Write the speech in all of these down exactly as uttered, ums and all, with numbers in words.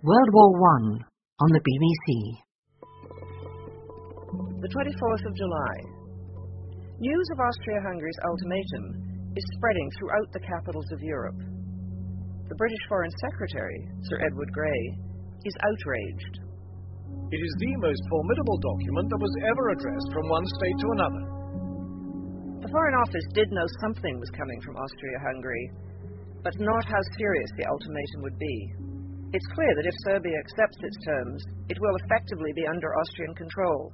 World War One on the B B C. The twenty-fourth of July. News of Austria-Hungary's ultimatum is spreading throughout the capitals of Europe. The British Foreign Secretary, Sir Edward Grey, is outraged. It is the most formidable document that was ever addressed from one state to another. The Foreign Office did know something was coming from Austria-Hungary, but not how serious the ultimatum would be. It's clear that if Serbia accepts its terms, it will effectively be under Austrian control.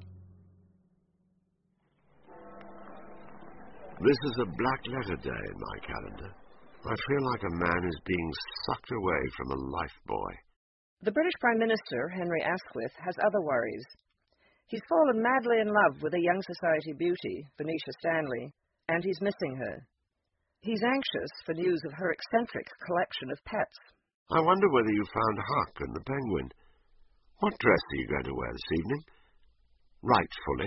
This is a black letter day in my calendar. I feel like a man is being sucked away from a life buoy. The British Prime Minister, Henry Asquith, has other worries. He's fallen madly in love with a young society beauty, Venetia Stanley, and he's missing her. He's anxious for news of her eccentric collection of pets. I wonder whether you found Huck and the penguin. What dress are you going to wear this evening? Write fully.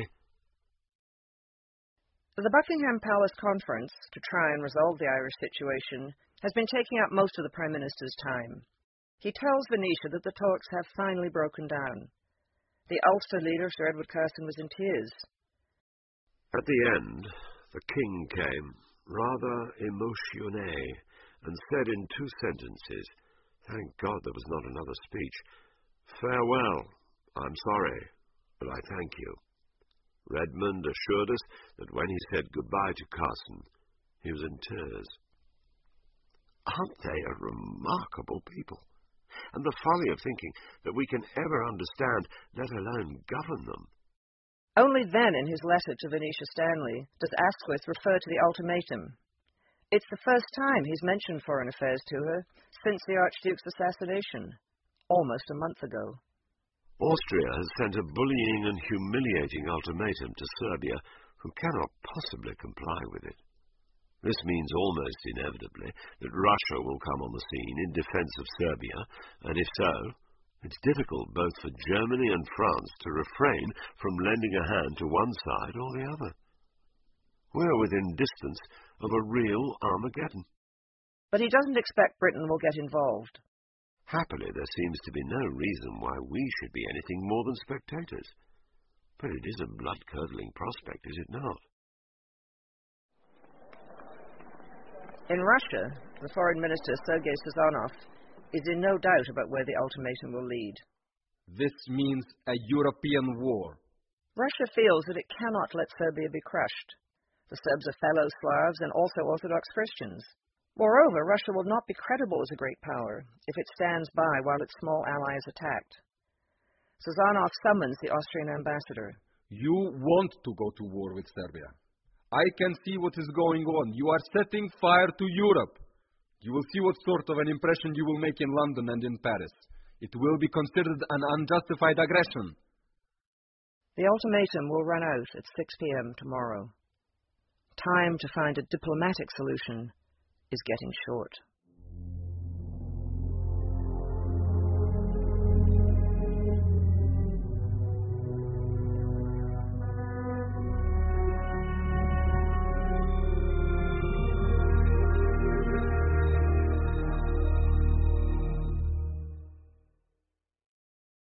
The Buckingham Palace Conference, to try and resolve the Irish situation, has been taking up most of the Prime Minister's time. He tells Venetia that the talks have finally broken down. The Ulster leader, Sir Edward Carson, was in tears. At the end, the king came, rather émotionné, and said in two sentences, "Thank God there was not another speech. Farewell, I'm sorry, but I thank you." Redmond assured us that when he said goodbye to Carson, he was in tears. Aren't they a remarkable people? And the folly of thinking that we can ever understand, let alone govern them. Only then, in his letter to Venetia Stanley, does Asquith refer to the ultimatum. It's the first time he's mentioned foreign affairs to her since the Archduke's assassination, almost a month ago. Austria has sent a bullying and humiliating ultimatum to Serbia, who cannot possibly comply with it. This means almost inevitably that Russia will come on the scene in defense of Serbia, and if so, it's difficult both for Germany and France to refrain from lending a hand to one side or the other. We're within distance of a real Armageddon. But he doesn't expect Britain will get involved. Happily, there seems to be no reason why we should be anything more than spectators. But it is a blood-curdling prospect, is it not? In Russia, the Foreign Minister, Sergei Sazonov, is in no doubt about where the ultimatum will lead. This means a European war. Russia feels that it cannot let Serbia be crushed. The Serbs are fellow Slavs and also Orthodox Christians. Moreover, Russia will not be credible as a great power if it stands by while its small ally is attacked. Sazonov summons the Austrian ambassador. You want to go to war with Serbia. I can see what is going on. You are setting fire to Europe. You will see what sort of an impression you will make in London and in Paris. It will be considered an unjustified aggression. The ultimatum will run out at six p.m. tomorrow. Time to find a diplomatic solution is getting short.